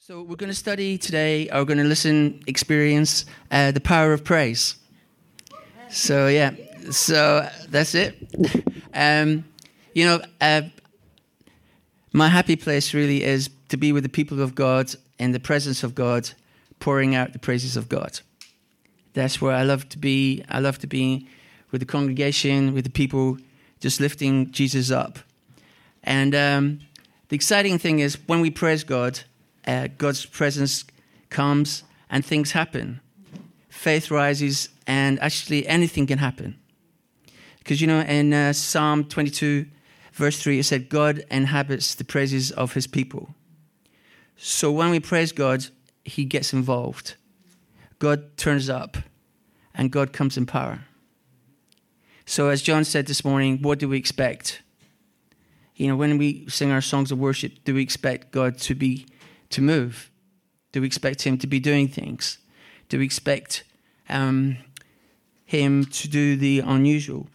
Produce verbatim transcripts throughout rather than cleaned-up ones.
So we're going to study today, or we're going to listen, experience uh, the power of praise. So yeah, so that's it. Um, you know, uh, my happy place really is to be with the people of God, in the presence of God, pouring out the praises of God. That's where I love to be. I love to be with the congregation, with the people, just lifting Jesus up. And um, the exciting thing is when we praise God, Uh, God's presence comes and things happen. Faith rises and actually anything can happen. Because, you know, in uh, Psalm twenty-two, verse three, it said, God inhabits the praises of his people. So when we praise God, he gets involved. God turns up and God comes in power. So as John said this morning, what do we expect? You know, when we sing our songs of worship, do we expect God to be to move? Do we expect him to be doing things? Do we expect um, him to do the unusual?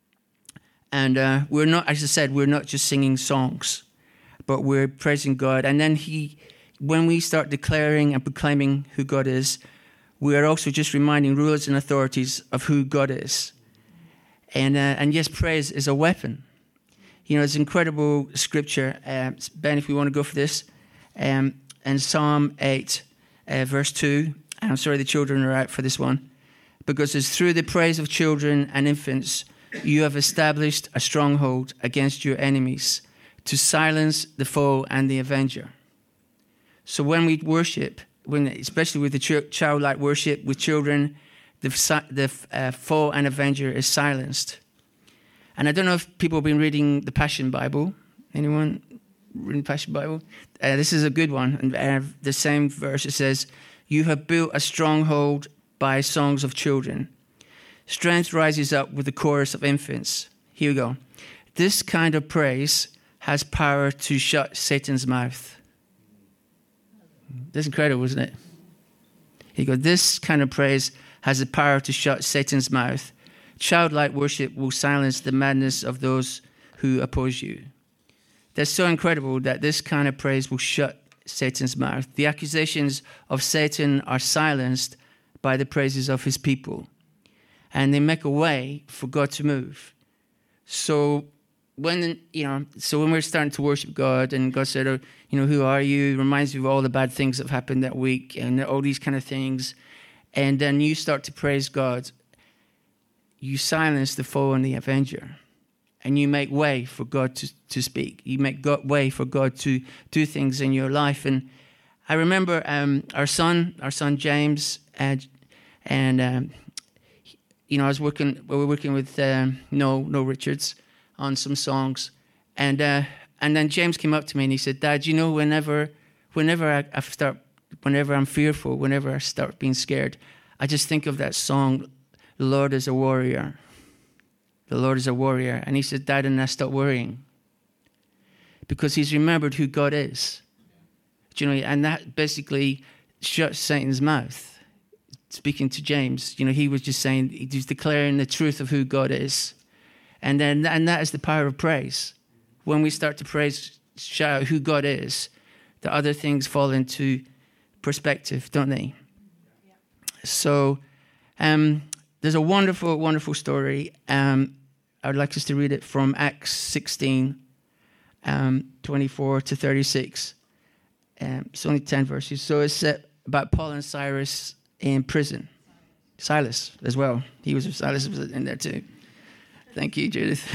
And uh, we're not, as I said, we're not just singing songs, but we're praising God. And then he, when we start declaring and proclaiming who God is, we are also just reminding rulers and authorities of who God is. And uh, and yes, praise is a weapon. You know, it's incredible scripture. Uh, Ben, if we want to go for this. Um, in Psalm eight, uh, verse two, and I'm sorry the children are out for this one, because it's through the praise of children and infants you have established a stronghold against your enemies to silence the foe and the avenger. So when we worship, when especially with the ch- childlike worship with children, the, the uh, foe and avenger is silenced. And I don't know if people have been reading the Passion Bible. Anyone? In Passion Bible, uh, this is a good one. And uh, the same verse, it says, "You have built a stronghold by songs of children. Strength rises up with the chorus of infants." Here we go. "This kind of praise has power to shut Satan's mouth." That's incredible, isn't it? Here you go. "This kind of praise has the power to shut Satan's mouth. Childlike worship will silence the madness of those who oppose you." That's so incredible that this kind of praise will shut Satan's mouth. The accusations of Satan are silenced by the praises of his people. And they make a way for God to move. So when, you know, so when we're starting to worship God and God said, oh, you know, who are you? It reminds me of all the bad things that have happened that week and all these kind of things. And then you start to praise God. You silence the foe and the avenger. And you make way for God to, to speak. You make God, way for God to do things in your life. And I remember um, our son, our son James, and, and um, you know, I was working. We were working with um, No No Richards on some songs, and uh, and then James came up to me and he said, "Dad, you know, whenever whenever I, I start, whenever I'm fearful, whenever I start being scared, I just think of that song, 'The Lord is a Warrior.' The Lord is a warrior." And he said, "Dad, and I stopped worrying." Because he's remembered who God is. Do you know, and that basically shuts Satan's mouth. Speaking to James, you know, he was just saying, he was declaring the truth of who God is. And then, and that is the power of praise. When we start to praise, shout who God is, the other things fall into perspective, don't they? Yeah. So, um, there's a wonderful, wonderful story. Um, I'd like us to read it from Acts sixteen, um, twenty-four to thirty-six. Um, it's only ten verses. So it's uh, about Paul and Cyrus in prison. Silas as well. He was Silas was in there too. Thank you, Judith.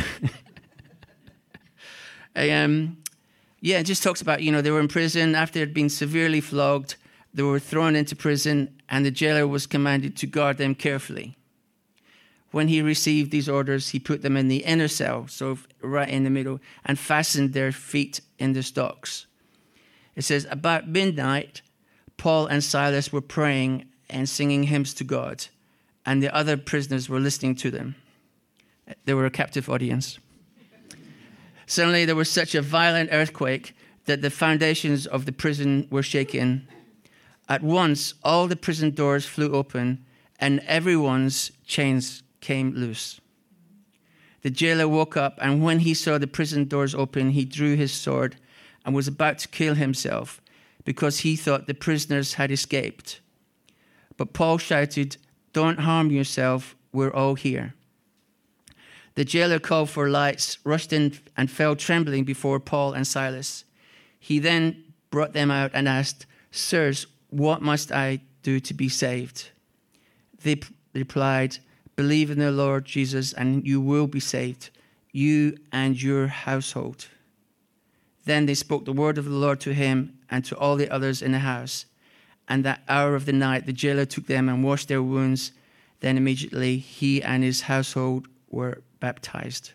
um, yeah, it just talks about, you know, they were in prison after they'd been severely flogged. They were thrown into prison, and the jailer was commanded to guard them carefully. When he received these orders, he put them in the inner cell, so right in the middle, and fastened their feet in the stocks. It says, about midnight, Paul and Silas were praying and singing hymns to God, and the other prisoners were listening to them. They were a captive audience. Suddenly, there was such a violent earthquake that the foundations of the prison were shaken. At once, all the prison doors flew open, and everyone's chains came loose. The jailer woke up, and when he saw the prison doors open, he drew his sword and was about to kill himself. because he thought the prisoners had escaped. But Paul shouted, "Don't harm yourself, we're all here." The jailer called for lights, rushed in and fell trembling before Paul and Silas. He then brought them out and asked, "Sirs, what must I do to be saved?" They p- replied, "Believe in the Lord Jesus and you will be saved, you and your household." Then they spoke the word of the Lord to him and to all the others in the house. And that hour of the night the jailer took them and washed their wounds. Then immediately he and his household were baptized.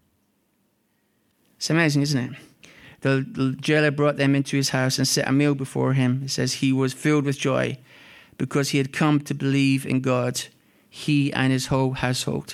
It's amazing, isn't it? The, the jailer brought them into his house and set a meal before him. It says he was filled with joy because he had come to believe in God, he and his whole household.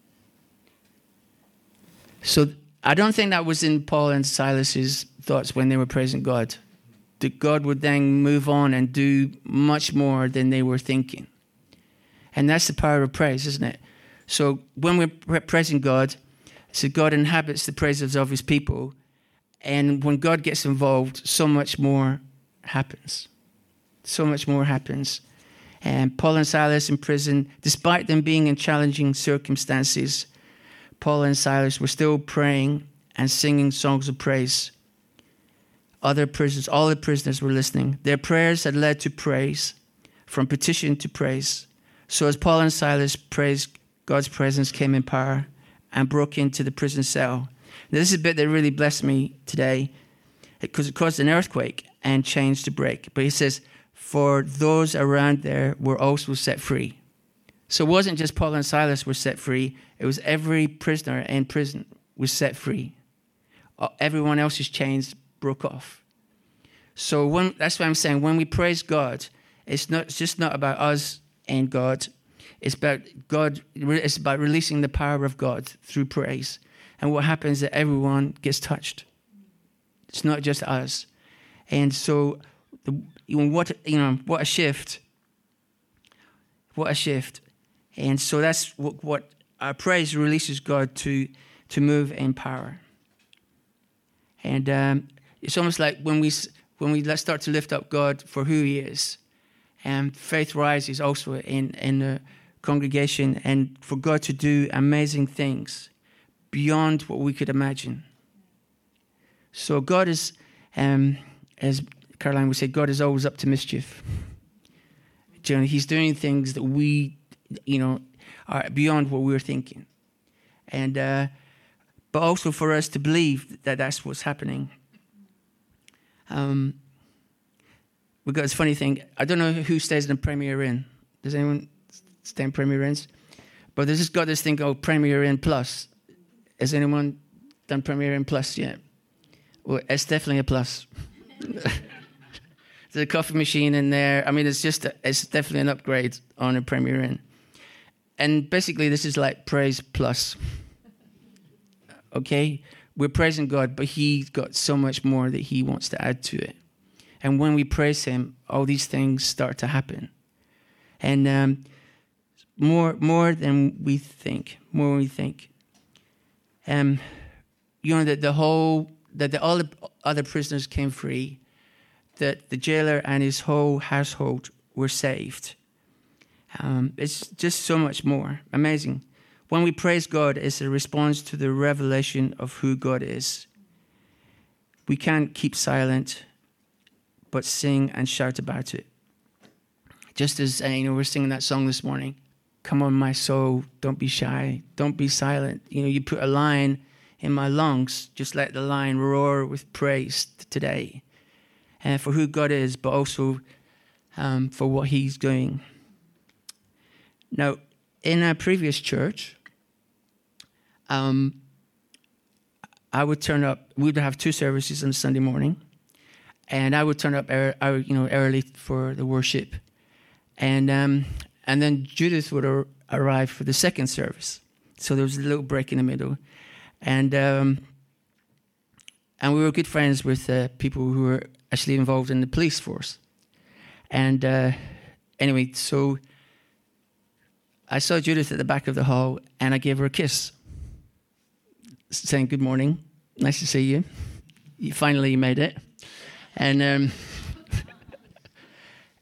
So I don't think that was in Paul and Silas's thoughts when they were praising God, that God would then move on and do much more than they were thinking. And that's the power of praise, isn't it? So when we're praising God, so God inhabits the praises of his people. And when God gets involved, so much more happens. So much more happens. And Paul and Silas in prison, despite them being in challenging circumstances, Paul and Silas were still praying and singing songs of praise. Other prisoners, all the prisoners were listening. Their prayers had led to praise, from petition to praise. So as Paul and Silas praised, God's presence came in power and broke into the prison cell. Now, this is a bit that really blessed me today because it caused an earthquake and chains to break. But he says, for those around there were also set free. So it wasn't just Paul and Silas were set free. It was every prisoner in prison was set free. Everyone else's chains broke off. So when, that's what I'm saying. When we praise God, it's not it's just not about us and God. It's about God. It's about releasing the power of God through praise. And what happens is that everyone gets touched. It's not just us. And so, the, you know, what you know, what a shift! What a shift! And so that's what, what our praise releases God to to move in power. And um, it's almost like when we when we let's start to lift up God for who He is, and faith rises also in in the congregation, and for God to do amazing things beyond what we could imagine. So God is, um, as Caroline would say, God is always up to mischief. You know, He's doing things that we, you know, are beyond what we're thinking, and uh, but also for us to believe that that's what's happening. Um, we got this funny thing. I don't know who stays in a Premier Inn. Does anyone stay in Premier Inns? But there's just got this thing called Premier Inn Plus. Has anyone done Premier Inn Plus yet? Well, it's definitely a plus. There's a coffee machine in there. I mean, it's just, a, it's definitely an upgrade on a Premier Inn. And basically, this is like praise plus. Okay? We're praising God, but He's got so much more that He wants to add to it. And when we praise Him, all these things start to happen. And um, more more than we think, more than we think. Um, you know, that the whole, that the, all the other prisoners came free, that the jailer and his whole household were saved. Um, it's just so much more amazing. When we praise God, it's a response to the revelation of who God is. We can't keep silent, but sing and shout about it. Just as, uh, you know, we're singing that song this morning. Come on, my soul, don't be shy, don't be silent. You know, you put a lion in my lungs, just let the lion roar with praise today. And for who God is, but also um, for what He's doing. Now, in our previous church, um, I would turn up, we would have two services on Sunday morning, and I would turn up er, you know, early for the worship. And um, and then Judith would ar- arrive for the second service. So there was a little break in the middle. And um, and we were good friends with uh, people who were actually involved in the police force. And uh, anyway, so I saw Judith at the back of the hall, and I gave her a kiss, saying, good morning, nice to see you. You finally made it. And um,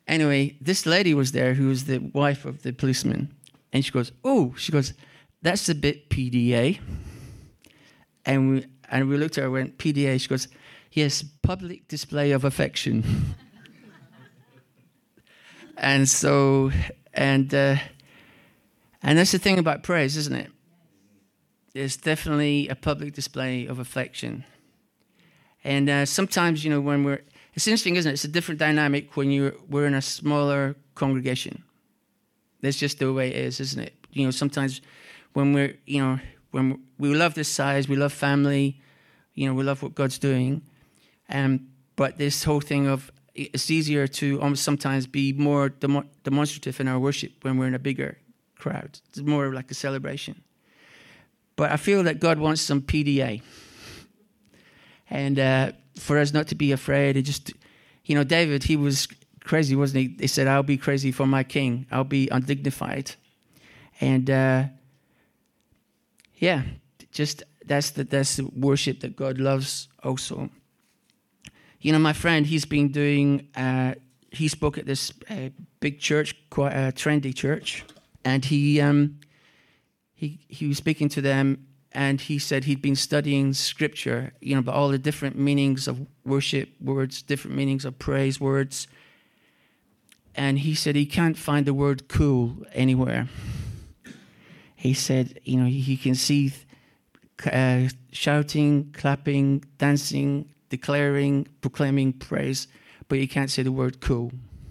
Anyway, this lady was there who was the wife of the policeman. And she goes, oh, she goes, that's a bit P D A. And we, and we looked at her and went, P D A? She goes, yes, public display of affection. And so, and uh, and that's the thing about praise, isn't it? It's definitely a public display of affection. And uh, sometimes, you know, when we're, it's interesting, isn't it? It's a different dynamic when you're we're in a smaller congregation. That's just the way it is, isn't it? You know, sometimes when we're, you know, when we love this size, we love family, you know, we love what God's doing. Um, but this whole thing of, it's easier to almost sometimes be more demo- demonstrative in our worship when we're in a bigger crowd. It's more like a celebration. But I feel that God wants some P D A. And uh, for us not to be afraid, it just, you know, David, he was crazy, wasn't he? He said, I'll be crazy for my king. I'll be undignified. And uh, yeah, just that's the, that's the worship that God loves also. You know, my friend, he's been doing, uh, he spoke at this uh, big church, quite a trendy church, and he um, he he was speaking to them, and he said he'd been studying scripture, you know, about all the different meanings of worship words, different meanings of praise words, and he said he can't find the word cool anywhere. He said, you know, he, he can see uh, shouting, clapping, dancing, declaring, proclaiming praise, but you can't say the word cool.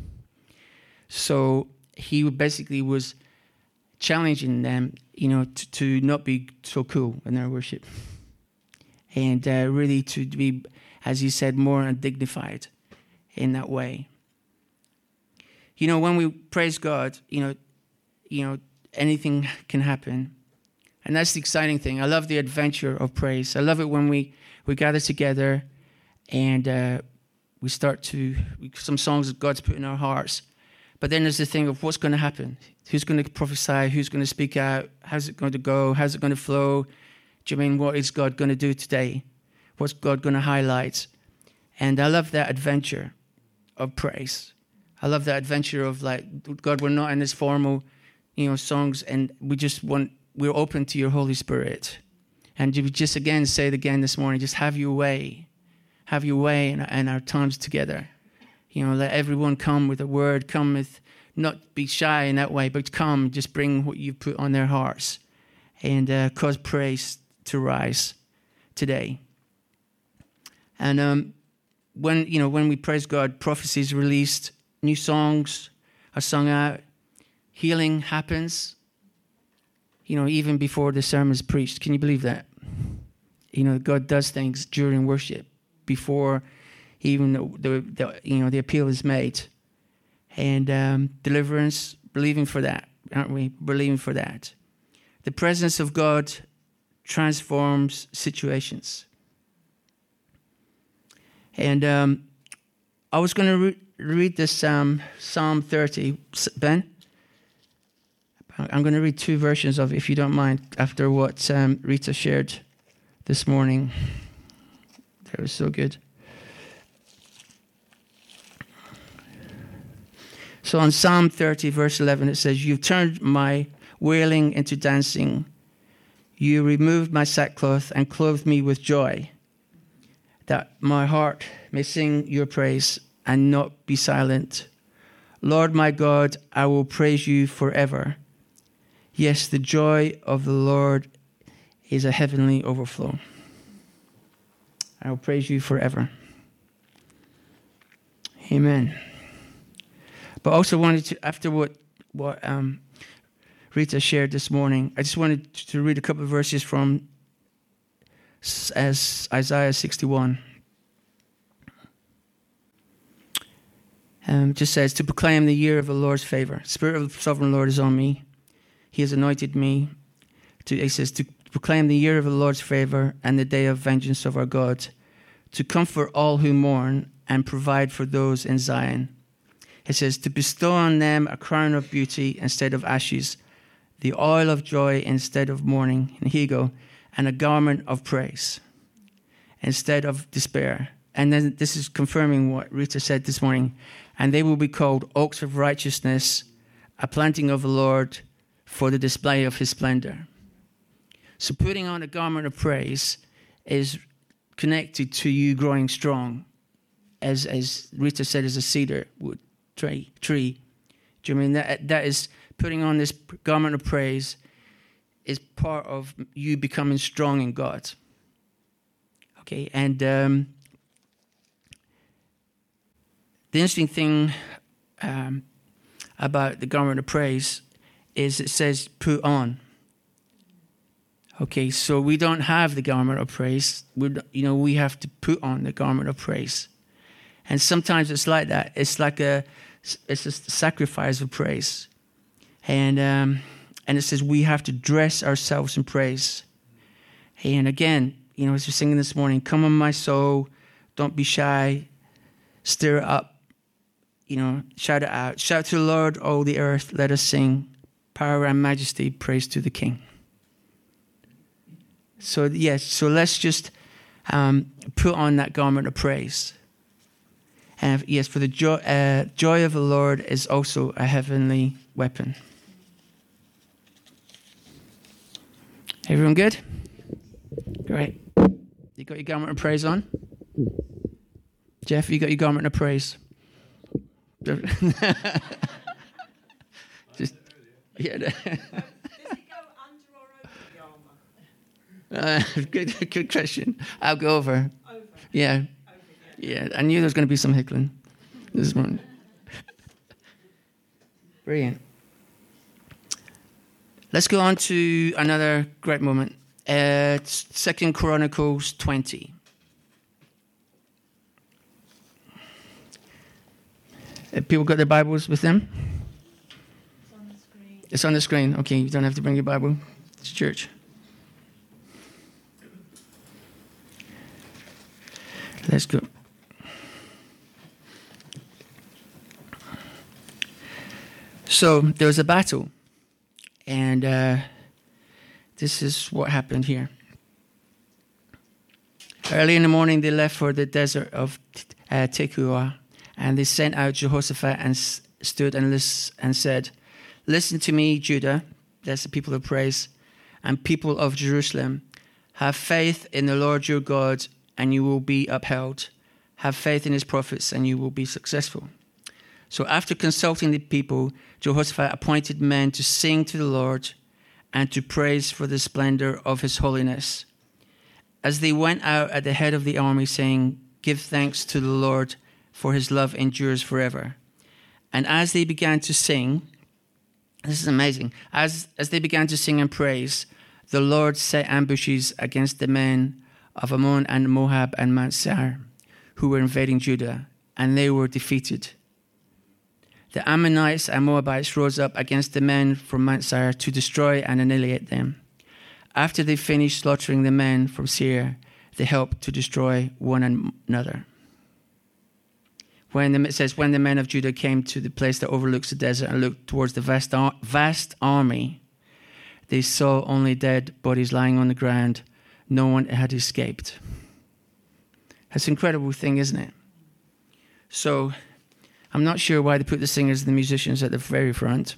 So he basically was challenging them, you know, to, to not be so cool in their worship. And uh, really to be, as he said, more undignified in that way. You know, when we praise God, you know, you know, anything can happen. And that's the exciting thing. I love the adventure of praise. I love it when we, we gather together and uh, we start to, some songs that God's put in our hearts. But then there's the thing of what's going to happen. Who's going to prophesy? Who's going to speak out? How's it going to go? How's it going to flow? Do you mean, what is God going to do today? What's God going to highlight? And I love that adventure of praise. I love that adventure of like, God, we're not in this formal, you know, songs, and we just want, we're open to your Holy Spirit. And you just again say it again this morning, just have your way. Have your way in, in our times together. You know, let everyone come with a word, come with, not be shy in that way, but come, just bring what you've put on their hearts and uh, cause praise to rise today. And um, when, you know, when we praise God, prophecies released, new songs are sung out, healing happens, you know, even before the sermon's preached. Can you believe that? You know, God does things during worship, before even the, the, the you know the appeal is made, and um, deliverance, believing for that, aren't we? Believing for that. The presence of God transforms situations. And um, I was going to re- read this um, Psalm thirty, Ben. I'm going to read two versions of it, if you don't mind, after what um, Rita shared this morning. That was so good. So on Psalm thirty, verse eleven, it says, "You've turned my wailing into dancing. You removed my sackcloth and clothed me with joy, that my heart may sing your praise and not be silent. Lord my God, I will praise you forever. Yes, the joy of the Lord is a heavenly overflow. I will praise you forever." Amen. But also wanted to, after what what um, Rita shared this morning, I just wanted to read a couple of verses from as Isaiah sixty-one. Um, just says, "To proclaim the year of the Lord's favor. The Spirit of the Sovereign Lord is on me. He has anointed me." To, it says, "To proclaim the year of the Lord's favor and the day of vengeance of our God, to comfort all who mourn and provide for those in Zion." It says, "To bestow on them a crown of beauty instead of ashes, the oil of joy instead of mourning," and here you go, "and a garment of praise instead of despair." And then this is confirming what Rita said this morning, and they will be called oaks of righteousness, a planting of the Lord for the display of his splendor. So putting on a garment of praise is connected to you growing strong, as as Rita said, as a cedar wood tree. tree. Do you mean that that is putting on this garment of praise is part of you becoming strong in God? Okay, and um, the interesting thing um, about the garment of praise is it says put on. Okay, so we don't have the garment of praise. We, you know, we have to put on the garment of praise, and sometimes it's like that. It's like a, it's a sacrifice of praise, and um, and it says we have to dress ourselves in praise. And again, you know, as we're singing this morning, "Come on, my soul, don't be shy, stir it up, you know, shout it out, shout to the Lord, all the earth, let us sing, power and majesty, praise to the King." So, yes, so let's just um, put on that garment of praise. And yes, for the joy, uh, joy of the Lord is also a heavenly weapon. Everyone good? Great. You got your garment of praise on? Jeff, you got your garment of praise? Just, yeah. Uh, good, good question. I'll go over. Over. Yeah, over, yeah. I knew there was going to be some heckling this morning. Brilliant. Let's go on to another great moment. Uh, Second Chronicles twenty. Have people got their Bibles with them? It's on the screen. It's on the screen. Okay, you don't have to bring your Bible. It's church. Let's go. So there was a battle, and uh, this is what happened here. Early in the morning, they left for the desert of uh, Tekoa, and they sent out Jehoshaphat and s- stood and, lis- and said, "Listen to me, Judah," that's the people of praise, "and people of Jerusalem. Have faith in the Lord your God, and you will be upheld. Have faith in his prophets, and you will be successful." So after consulting the people, Jehoshaphat appointed men to sing to the Lord and to praise for the splendor of his holiness. As they went out at the head of the army, saying, "Give thanks to the Lord, for his love endures forever." And as they began to sing, this is amazing, as, as they began to sing and praise, the Lord set ambushes against the men of Ammon and Moab and Mount Seir, who were invading Judah, and they were defeated. The Ammonites and Moabites rose up against the men from Mount Seir to destroy and annihilate them. After they finished slaughtering the men from Seir, they helped to destroy one another. When the, it says, when the men of Judah came to the place that overlooks the desert and looked towards the vast, ar- vast army, they saw only dead bodies lying on the ground. No one had escaped. That's an incredible thing, isn't it? So, I'm not sure why they put the singers and the musicians at the very front.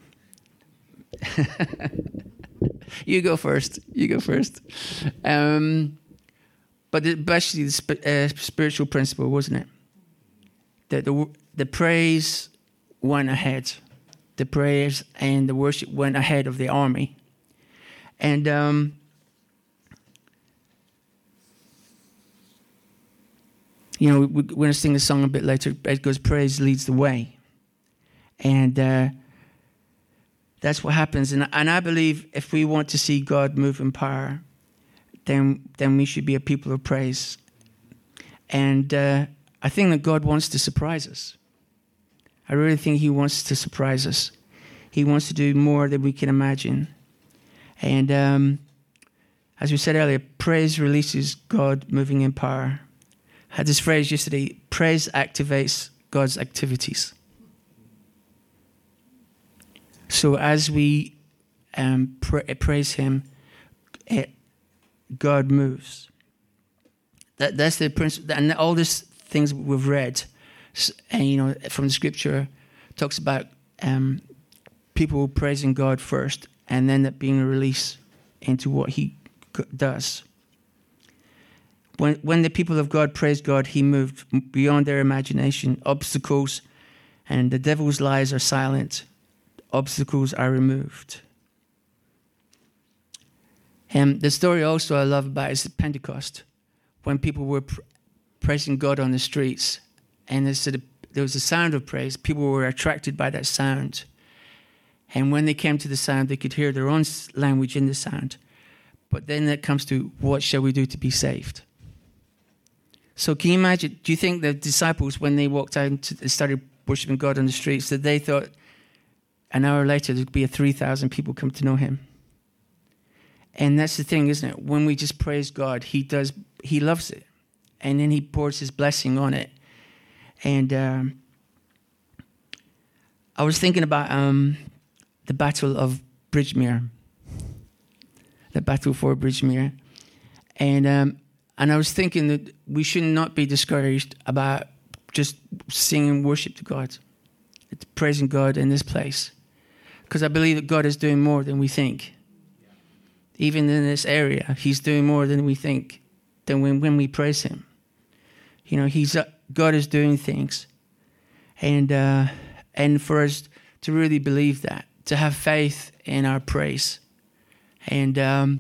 You go first. You go first. Um, but it, basically, the sp- uh, spiritual principle, wasn't it? That the the praise went ahead, the praise and the worship went ahead of the army, and um, you know, we're going to sing the song a bit later. It goes, "Praise leads the way," and uh, that's what happens. And and I believe if we want to see God move in power, then then we should be a people of praise. And uh, I think that God wants to surprise us. I really think he wants to surprise us. He wants to do more than we can imagine. And um, as we said earlier, praise releases God moving in power. I had this phrase yesterday, praise activates God's activities. So as we um, pra- praise him, it, God moves. That, that's the principle. And all these things we've read and you know, from the scripture, talks about um, people praising God first, and then that being a release into what He does. When when the people of God praised God, He moved beyond their imagination. Obstacles and the devil's lies are silent. Obstacles are removed. And the story also I love about is Pentecost, when people were pr- praising God on the streets, and there, sort of, there was a sound of praise. People were attracted by that sound. And when they came to the sound, they could hear their own language in the sound. But then it comes to, what shall we do to be saved? So can you imagine, do you think the disciples, when they walked out and started worshiping God on the streets, that they thought an hour later there'd be a three thousand people come to know Him? And that's the thing, isn't it? When we just praise God, He does, He loves it. And then He pours His blessing on it. And um, I was thinking about um, the Battle of Bridgemere. The Battle for Bridgemere. And um, and I was thinking that we should not be discouraged about just singing worship to God, praising God in this place. Because I believe that God is doing more than we think. Even in this area, He's doing more than we think, than when, when we praise Him. You know, He's uh, God is doing things. And uh, and for us to really believe that, to have faith in our praise. And um,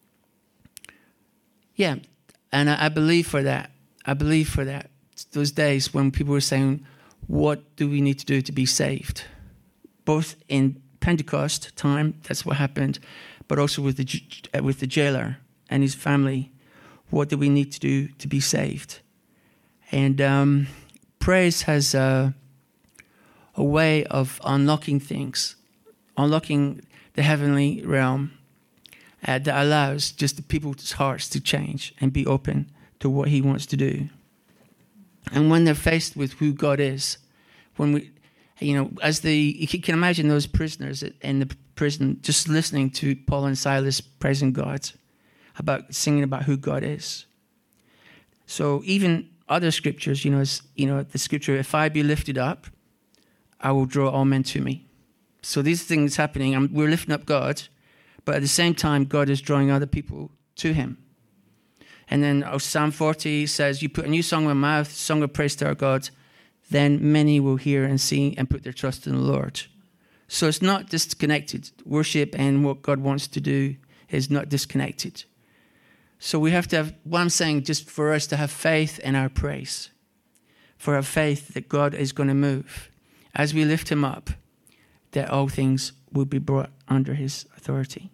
yeah, and I, I believe for that. I believe for that. Those days when people were saying, what do we need to do to be saved? Both in Pentecost time, that's what happened, but also with the with the jailer and his family. What do we need to do to be saved? And um, praise has a, a way of unlocking things, unlocking the heavenly realm uh, that allows just the people's hearts to change and be open to what He wants to do. And when they're faced with who God is, when we, you know, as the, you can imagine those prisoners in the prison just listening to Paul and Silas praising God, about singing about who God is. So even other scriptures, you know, as, you know, the scripture, if I be lifted up, I will draw all men to me. So these things happening, I'm, we're lifting up God, but at the same time, God is drawing other people to Him. And then oh, Psalm forty says, you put a new song in my mouth, song of praise to our God, then many will hear and see and put their trust in the Lord. So it's not disconnected. Worship and what God wants to do is not disconnected. So we have to have, what I'm saying, just for us to have faith in our praise, for our faith that God is going to move. As we lift Him up, that all things will be brought under His authority.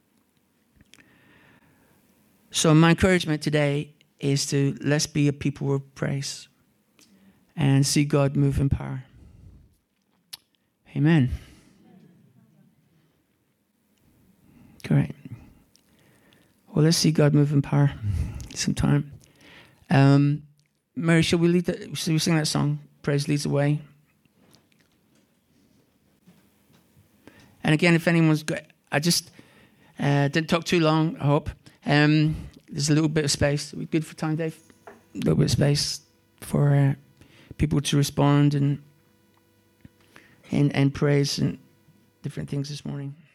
So my encouragement today is to let's be a people of praise and see God move in power. Amen. Great. Well, let's see God move in power sometime. Um, Mary, shall we lead that? Shall we sing that song? Praise leads the way. And again, if anyone's got, I just uh, didn't talk too long, I hope. Um, there's a little bit of space. Are we good for time, Dave? A little bit of space for uh, people to respond and, and and praise and different things this morning.